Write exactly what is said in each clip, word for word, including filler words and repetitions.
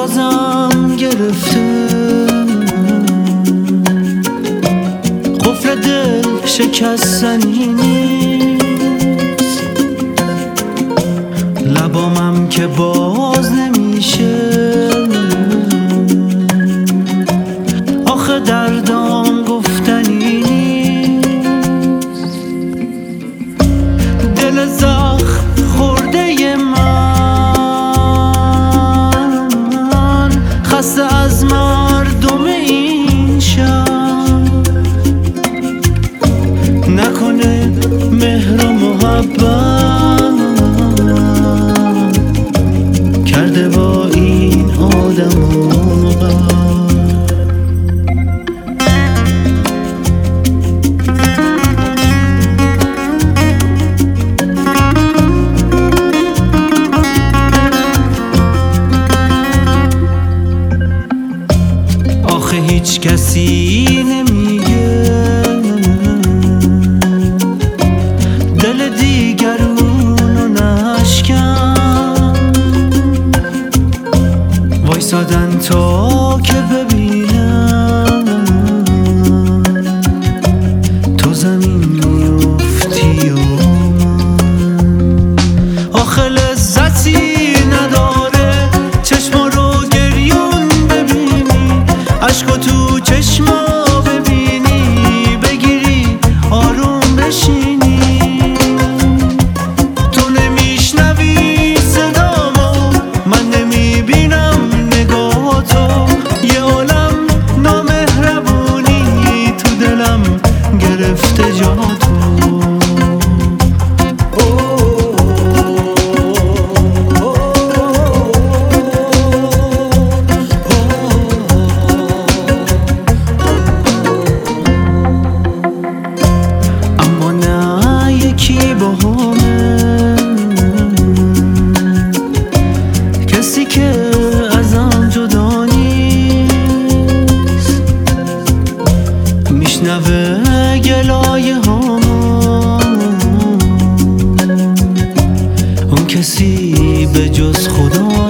بازم گرفته، قفل دل شکستنی نیست، لبامم که باز نمیشه، آخه دردام گفتنی نیست. دل زخم خورده من خسته از مردم این شهر، نکنه مهر و محبت کرده با این آدم و آخه هیچ کسی نمیگه دل دیگرونو نشکن، وایسادن تا که ببینن تو زمین میفتی و من. آخه لذتی نداره چشما رو گریون ببینی، عشقو تو چشما ببینی، بگیری آروم بشینی. تو نمیشنوی صدامو، من نمیبینم نگاهاتو، یه عالم نامهربونی تو دلم گرفته جاتو. یکی با همه کسی که ازم جدا نیست، میشنوه گلایه هامو، اون کسی به جز خدا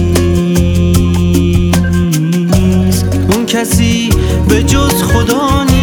نیست، اون کسی به جز خدا نیست.